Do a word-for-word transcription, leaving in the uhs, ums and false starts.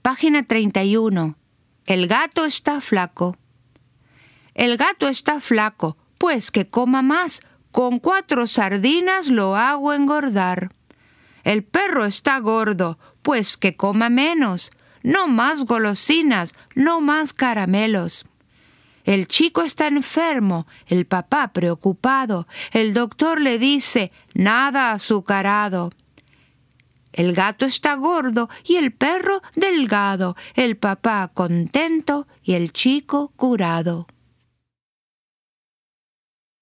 Página treinta y uno. El gato está flaco. El gato está flaco, pues que coma más. Con cuatro sardinas lo hago engordar. El perro está gordo, pues que coma menos. No más golosinas, no más caramelos. El chico está enfermo, el papá preocupado. El doctor le dice, nada azucarado. El gato está gordo y el perro delgado. El papá contento y el chico curado.